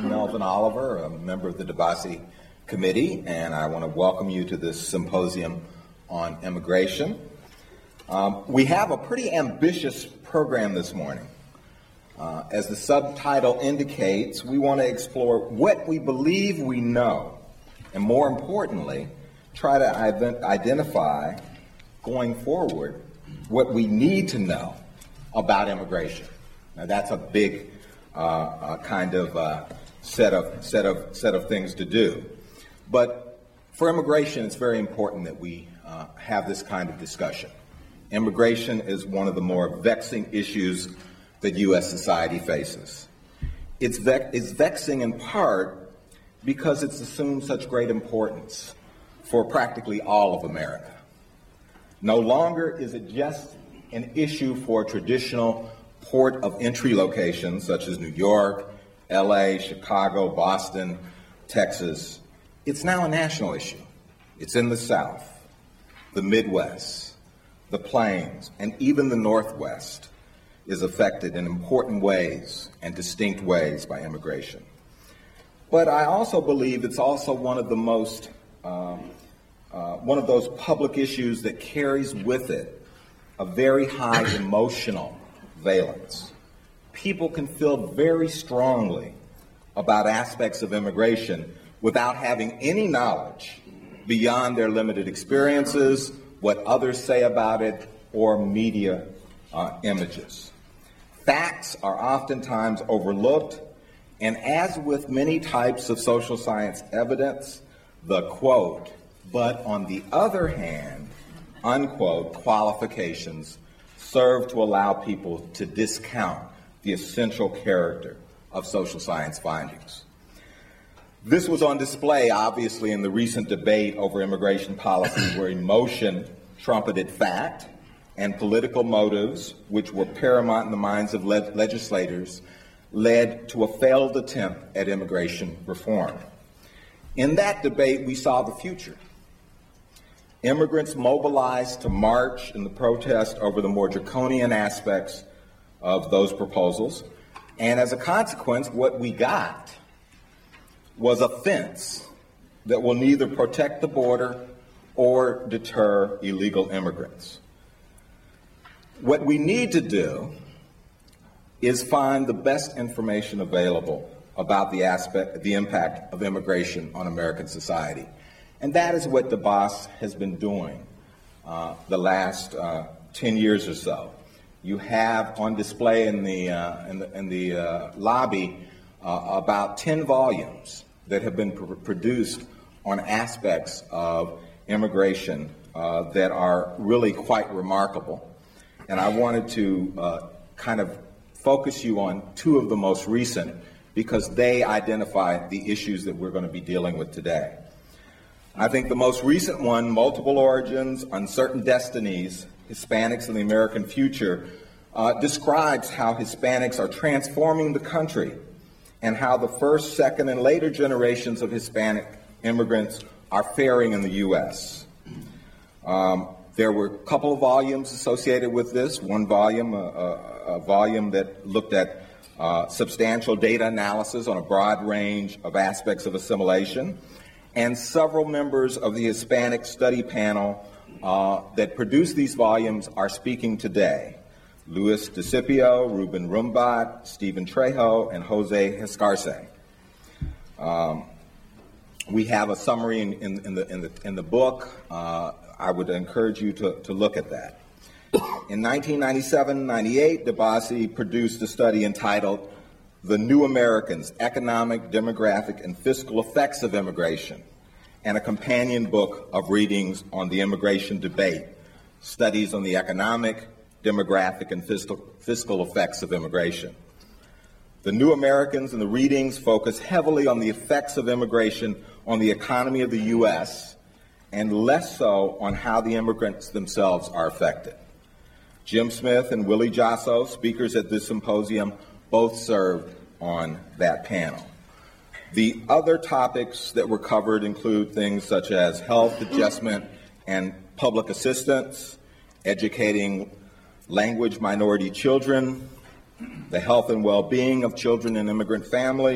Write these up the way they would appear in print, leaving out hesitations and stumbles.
I'm Melvin Oliver, a member of the DeBase Committee, and I want to welcome you to this symposium on immigration. We have a pretty ambitious program this morning. As the subtitle indicates, we want to explore what we believe we know, and more importantly, try to identify, going forward, what we need to know about immigration. Now, that's a big kind of set of things to do. But for immigration, it's very important that we have this kind of discussion. Immigration is one of the more vexing issues that U.S. society faces. It's vexing in part because it's assumed such great importance for practically all of America. No longer is it just an issue for traditional port of entry locations such as New York, LA, Chicago, Boston, Texas. It's now a national issue. It's in the South, the Midwest, the Plains, and even the Northwest is affected in important ways and distinct ways by immigration. But I also believe it's also one of the most, one of those public issues that carries with it a very high emotional valence. People can feel very strongly about aspects of immigration without having any knowledge beyond their limited experiences, what others say about it, or media images. Facts are oftentimes overlooked, and as with many types of social science evidence, the quote, "but on the other hand," unquote, qualifications serve to allow people to discount the essential character of social science findings. This was on display, obviously, in the recent debate over immigration policy, where emotion trumpeted fact and political motives, which were paramount in the minds of legislators, led to a failed attempt at immigration reform. In that debate, we saw the future. Immigrants mobilized to march in the protest over the more draconian aspects of those proposals, and as a consequence, what we got was a fence that will neither protect the border or deter illegal immigrants. What we need to do is find the best information available about the impact of immigration on American society. And that is what DeBase has been doing the last 10 years or so. You have on display in the lobby about 10 volumes that have been produced on aspects of immigration that are really quite remarkable. And I wanted to kind of focus you on two of the most recent because they identify the issues that we're going to be dealing with today. I think the most recent one, Multiple Origins, Uncertain Destinies, Hispanics and the American Future, describes how Hispanics are transforming the country and how the first, second, and later generations of Hispanic immigrants are faring in the U.S. There were a couple of volumes associated with this. One volume, a volume that looked at substantial data analysis on a broad range of aspects of assimilation, and several members of the Hispanic study panel that produced these volumes are speaking today. Luis DeCipio, Ruben Rumbat, Stephen Trejo, and Jose Escarce. We have a summary in the book. I would encourage you to look at that. In 1997-98, DeBase produced a study entitled The New Americans, Economic, Demographic, and Fiscal Effects of Immigration, and a companion book of readings on the immigration debate, studies on the economic, demographic, and fiscal effects of immigration. The New Americans and the readings focus heavily on the effects of immigration on the economy of the U.S., and less so on how the immigrants themselves are affected. Jim Smith and Willie Jasso, speakers at this symposium, both served on that panel. The other topics that were covered include things such as health adjustment and public assistance, educating language minority children, the health and well-being of children in immigrant families,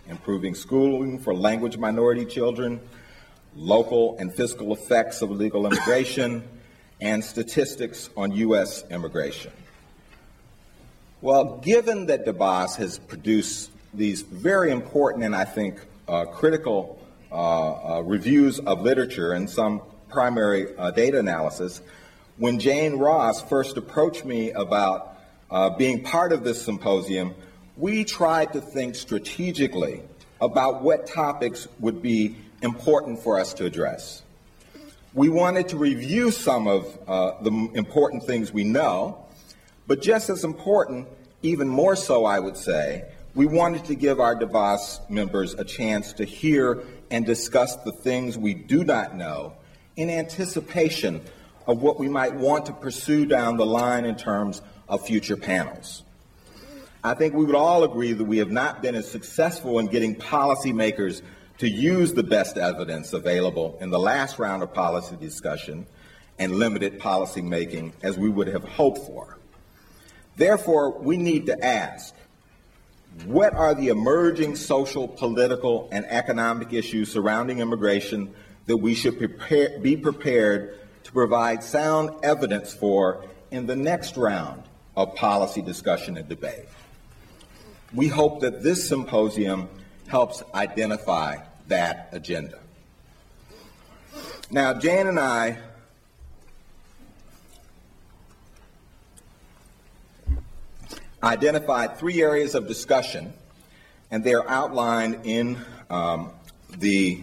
improving schooling for language minority children, local and fiscal effects of illegal immigration, and statistics on U.S. immigration. Well, given that DeBass has produced these very important and I think critical reviews of literature and some primary data analysis, when Jane Ross first approached me about being part of this symposium, we tried to think strategically about what topics would be important for us to address. We wanted to review some of the important things we know, but just as important, even more so I would say, we wanted to give our DeBass members a chance to hear and discuss the things we do not know in anticipation of what we might want to pursue down the line in terms of future panels. I think we would all agree that we have not been as successful in getting policymakers to use the best evidence available in the last round of policy discussion and limited policy making as we would have hoped for. Therefore, we need to ask, what are the emerging social, political, and economic issues surrounding immigration that we should be prepared to provide sound evidence for in the next round of policy discussion and debate? We hope that this symposium helps identify that agenda. Now, Jan and I identified 3 areas of discussion, and they are outlined in the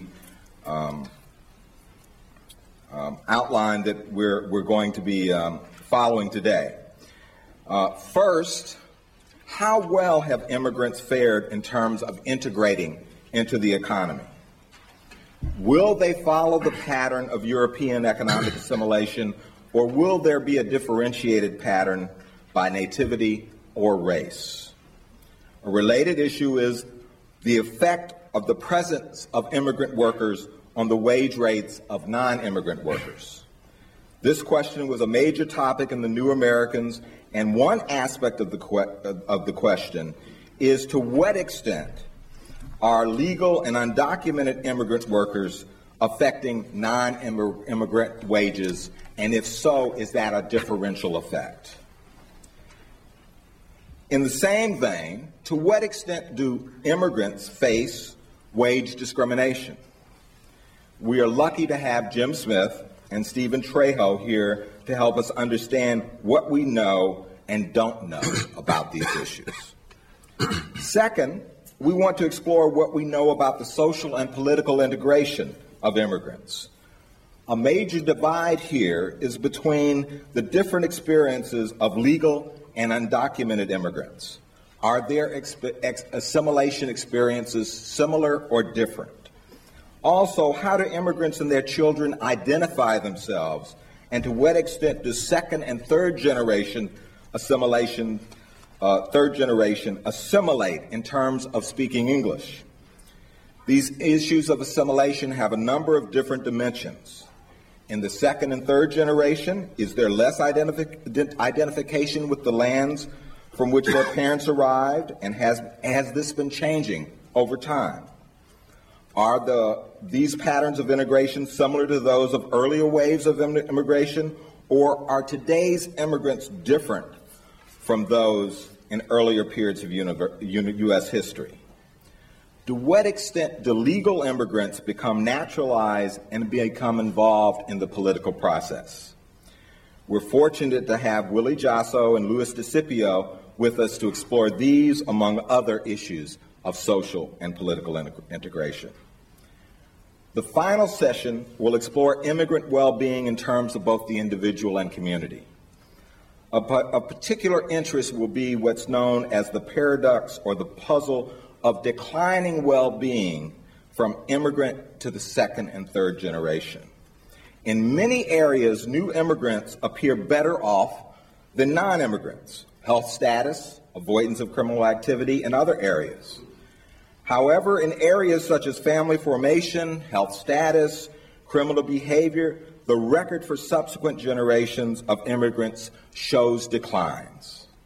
outline that we're going to be following today. First, how well have immigrants fared in terms of integrating into the economy? Will they follow the pattern of European economic assimilation, or will there be a differentiated pattern by nativity or race? A related issue is the effect of the presence of immigrant workers on the wage rates of non-immigrant workers. This question was a major topic in the New Americans, and one aspect of the question is to what extent are legal and undocumented immigrant workers affecting non-immigrant wages, and if so, is that a differential effect? In the same vein, to what extent do immigrants face wage discrimination? We are lucky to have Jim Smith and Stephen Trejo here to help us understand what we know and don't know about these issues. Second, we want to explore what we know about the social and political integration of immigrants. A major divide here is between the different experiences of legal and undocumented immigrants. Are their assimilation experiences similar or different? Also, how do immigrants and their children identify themselves, and to what extent do second and third generation assimilate in terms of speaking English? These issues of assimilation have a number of different dimensions. In the second and third generation, is there less identification with the lands from which their parents arrived, and has this been changing over time? Are these patterns of integration similar to those of earlier waves of immigration, or are today's immigrants different from those in earlier periods of U.S. history? To what extent do legal immigrants become naturalized and become involved in the political process? We're fortunate to have Willie Jasso and Louis DeCipio with us to explore these, among other issues of social and political integration. The final session will explore immigrant well-being in terms of both the individual and community. Of particular interest will be what's known as the paradox or the puzzle of declining well-being from immigrant to the second and third generation. In many areas, new immigrants appear better off than non-immigrants: health status, avoidance of criminal activity, and other areas. However, in areas such as family formation, health status, criminal behavior, the record for subsequent generations of immigrants shows declines.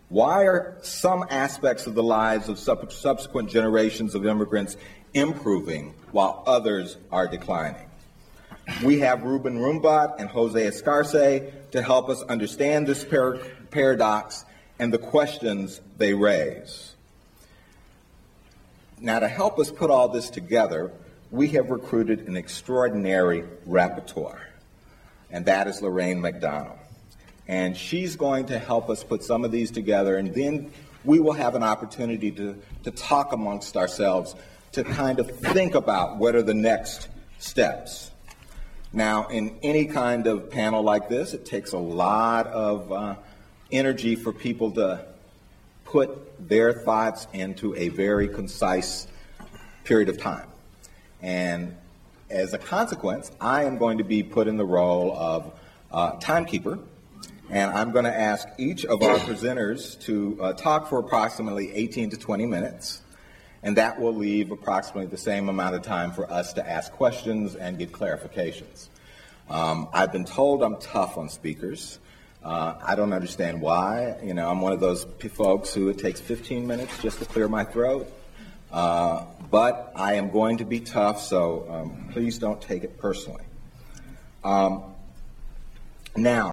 Why are some aspects of the lives of subsequent generations of immigrants improving while others are declining? We have Ruben Rumbat and Jose Escarce to help us understand this paradox and the questions they raise. Now, to help us put all this together, we have recruited an extraordinary rapporteur, and that is Lorraine McDonald. And she's going to help us put some of these together, and then we will have an opportunity to talk amongst ourselves to kind of think about what are the next steps. Now, in any kind of panel like this, it takes a lot of energy for people to put their thoughts into a very concise period of time. And as a consequence, I am going to be put in the role of timekeeper. And I'm going to ask each of our presenters to talk for approximately 18 to 20 minutes, and that will leave approximately the same amount of time for us to ask questions and get clarifications. I've been told I'm tough on speakers. I don't understand why. You know, I'm one of those folks who it takes 15 minutes just to clear my throat. But I am going to be tough, so please don't take it personally. Now,